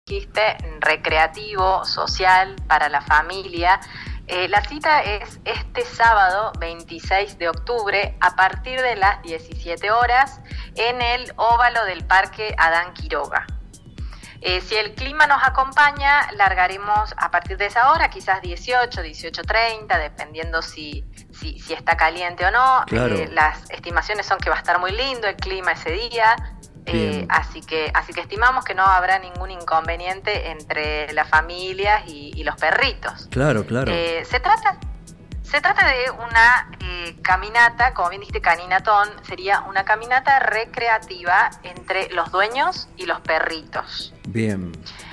dijiste, recreativo, social, para la familia. La cita es este sábado 26 de octubre a partir de las 17 horas en el óvalo del Parque Adán Quiroga. Si el clima nos acompaña, largaremos a partir de esa hora, quizás 18, 18:30, dependiendo si está caliente o no. Claro. Las estimaciones son que va a estar muy lindo el clima ese día. Así que estimamos que no habrá ningún inconveniente entre las familias y los perritos. Claro, claro. Se trata de una caminata, como bien dijiste, caninatón, sería una caminata recreativa entre los dueños y los perritos. Bien.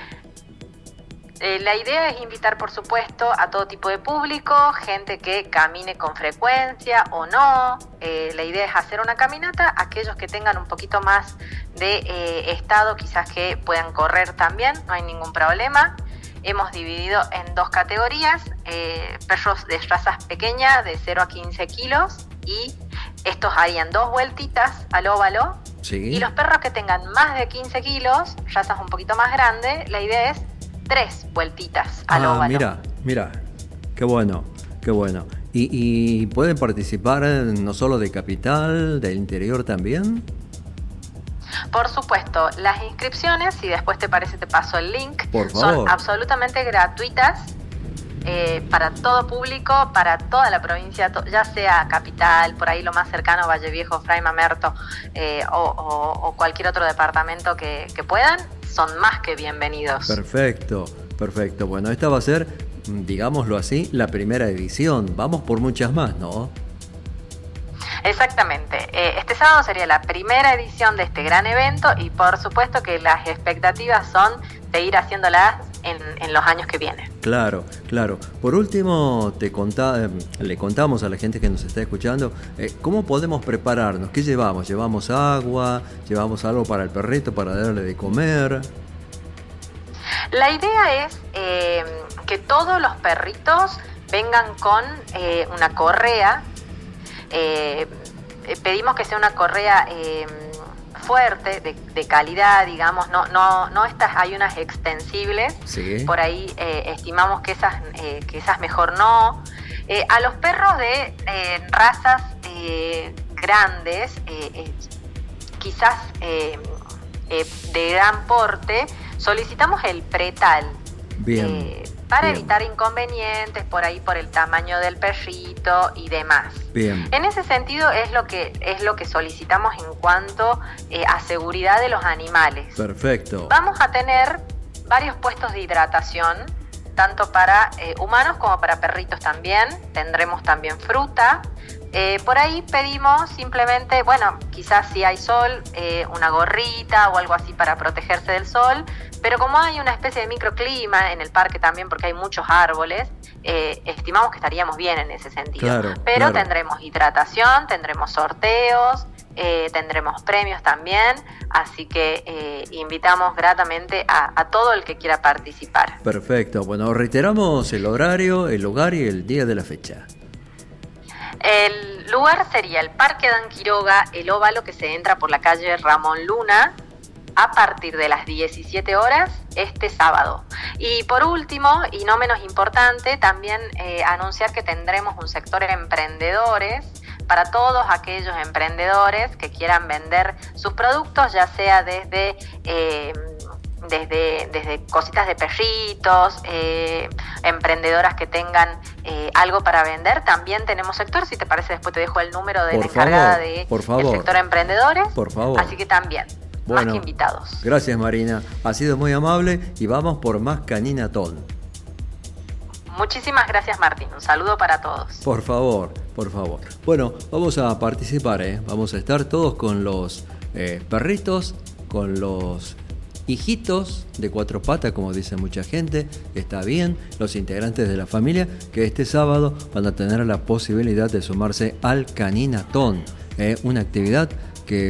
La idea es invitar, por supuesto, a todo tipo de público, gente que camine con frecuencia o no. La idea es hacer una caminata, aquellos que tengan un poquito más de estado, quizás que puedan correr también, no hay ningún problema. Hemos dividido en dos categorías, perros de razas pequeñas, de 0 a 15 kilos, y estos harían 2 vueltitas al óvalo. Sí. Y los perros que tengan más de 15 kilos, razas un poquito más grandes, la idea es 3 vueltitas al óvalo. Mira, qué bueno. ¿Y pueden participar no solo de capital, del interior también? Por supuesto, las inscripciones, si después te parece te paso el link, por favor, son absolutamente gratuitas para todo público, para toda la provincia, ya sea capital, por ahí lo más cercano, Valle Viejo, Fray Mamerto o cualquier otro departamento que puedan, son más que bienvenidos. Perfecto. Bueno, esta va a ser, digámoslo así, la primera edición. Vamos por muchas más, ¿no? Exactamente. Este sábado sería la primera edición de este gran evento y por supuesto que las expectativas son de ir haciéndolas en los años que vienen. Claro. Por último, le contamos a la gente que nos está escuchando, ¿cómo podemos prepararnos? ¿Qué llevamos? ¿Llevamos agua? ¿Llevamos algo para el perrito para darle de comer? La idea es que todos los perritos vengan con una correa. Pedimos que sea una correa fuerte, de calidad, digamos, no estas, hay unas extensibles, sí. Por ahí estimamos que esas mejor no. A los perros de razas grandes, quizás de gran porte, solicitamos el pretal. Bien. Para evitar inconvenientes por ahí, por el tamaño del perrito y demás. Bien. En ese sentido es lo que solicitamos en cuanto a seguridad de los animales. Perfecto. Vamos a tener varios puestos de hidratación, tanto para humanos como para perritos también. Tendremos también fruta. Por ahí pedimos simplemente, quizás si hay sol, una gorrita o algo así para protegerse del sol, pero como hay una especie de microclima en el parque también porque hay muchos árboles, estimamos que estaríamos bien en ese sentido. Pero tendremos hidratación, tendremos sorteos, tendremos premios también, así que invitamos gratamente a todo el que quiera participar. Perfecto, bueno, reiteramos el horario, el lugar y el día de la fecha. El lugar sería el Parque Adán Quiroga, el óvalo que se entra por la calle Ramón Luna, a partir de las 17 horas este sábado. Y por último, y no menos importante, también anunciar que tendremos un sector de emprendedores para todos aquellos emprendedores que quieran vender sus productos, ya sea desde cositas de perritos, emprendedoras que tengan algo para vender. También tenemos sector, si te parece después te dejo el número de la encargada del sector de emprendedores. Por favor. Así que también, más que invitados. Gracias, Marina, ha sido muy amable y vamos por más caninatón. Muchísimas gracias, Martín, un saludo para todos. Por favor. Bueno, vamos a participar, vamos a estar todos con los perritos, con los hijitos de 4 patas, como dice mucha gente. Está bien, los integrantes de la familia que este sábado van a tener la posibilidad de sumarse al caninatón, una actividad